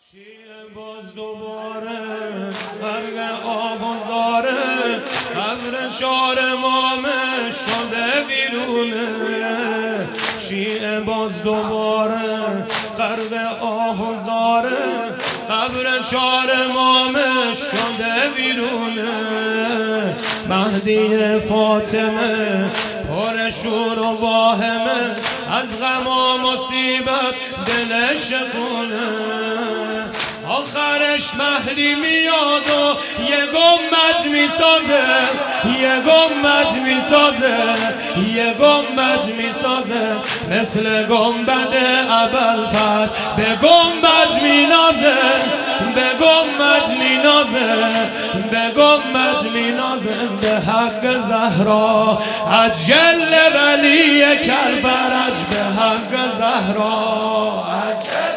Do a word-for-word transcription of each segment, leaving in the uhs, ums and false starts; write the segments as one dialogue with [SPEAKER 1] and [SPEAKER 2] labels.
[SPEAKER 1] شیعه باز دوباره غرق آب و زاره، قبر چار امامه شده بیرونه. شیعه باز دوباره غرق آب و زاره، قبر چار امامه شده بیرونه. مهدی فاطمه پر شور و واهمه، از غم و مصیبت دلش خونه. آخرش مهدی میاد و یه گنبد میسازه، یه گنبد میسازه، یه گنبد میسازه، مثل گنبد ابوالفضل به گنبد مینازه، به گنبد مینازه، به گنبد مینازه. به حق زهرا عجل ولی کلفرج، به حق زهرا عجل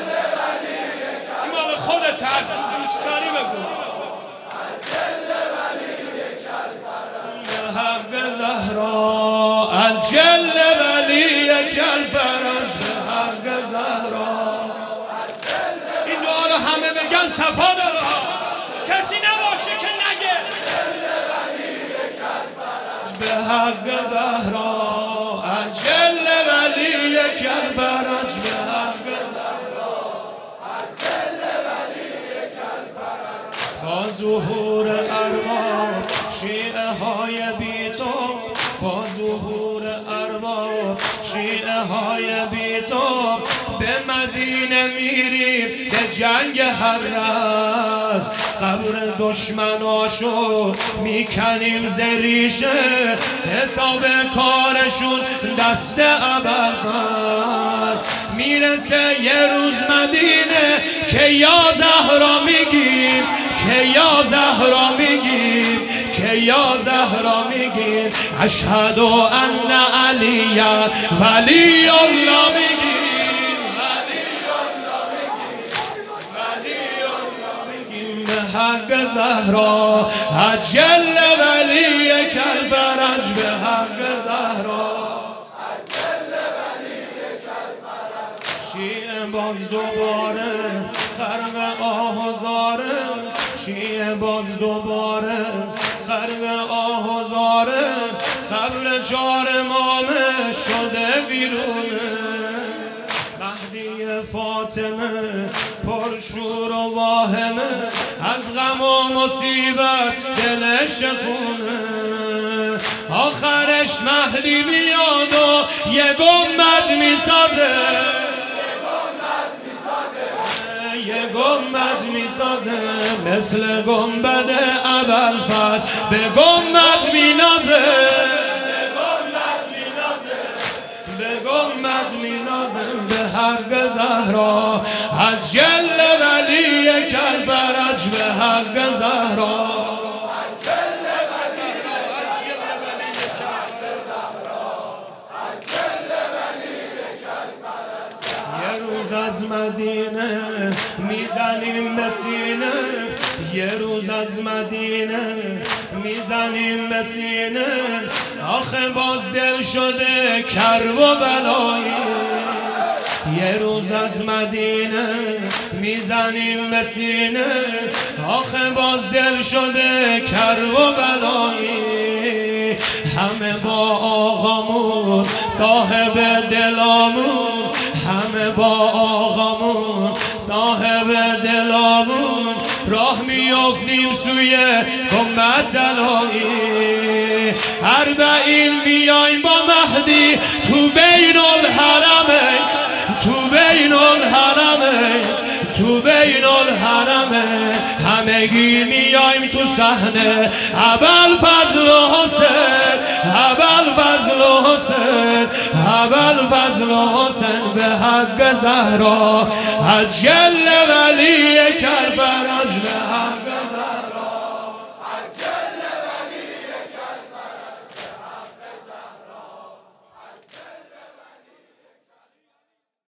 [SPEAKER 1] خودت سری بگو. به حق زهرا عجل ولی کلفرج، به حق زهرا. این دعا رو همه بگن صفا داره، کسی نباشه که نگه. به حق زهرا عجل ولی کلفرج، به حق زهرا. با ظهور ارواح شیعه های بی‌تو، با ظهور ارواح شیعه های بی‌تو، به مدینه میریم به جنگ هر راز. قبر دشمناشو میکنیم زریشه، حساب کارشون دست ابوالفضل. میرسه یه روز مدینه که یا زهرا میگیم، که یا زهرا میگیم، که یا زهرا میگیم. اشهد ان علی ولی الله میگیم، ولی الله میگیم، ولی الله میگیم. به حق زهرا عجل ولی کلفرج، به حق زهرا. شیعه باز دوباره غرق آه و زاره، شیعه باز دوباره غرق آه و زاره، قبر چار امامه شده بیرونه. مهدی فاطمه پر شور و واهمه، از غم و مصیبت دلش خونه. آخرش مهدی میاد و یه گنبد میسازه، یه گنبد میسازه، مثل گنبد ابوالفضل به گنبد مینازه، به گنبد مینازه. به حق زهرا عجل ولی کلفرج، به حق زهرا. از مدینه میزنیم به سینه، یه روز از مدینه میزنیم به سینه. آخه باز دل شده کرب و بلایی، یه روز از مدینه میزنیم به سینه. آخه باز دل شده کرب و بلایی. همه با آقامون صاحب دلامون، همه با آقامون صاحب دلامون، راه میافتیم سوی گنبد طلایی. اربعین میایم با مهدی تو بین الحرمین، تو بین الحرمین، تو بین الحرمین. همگی میایم تو صحنه ابوالفضل و حسین، ابوالفضل و حسین، ابوالفضل و حسین. به حق زهرا عجل ولی کلفرج.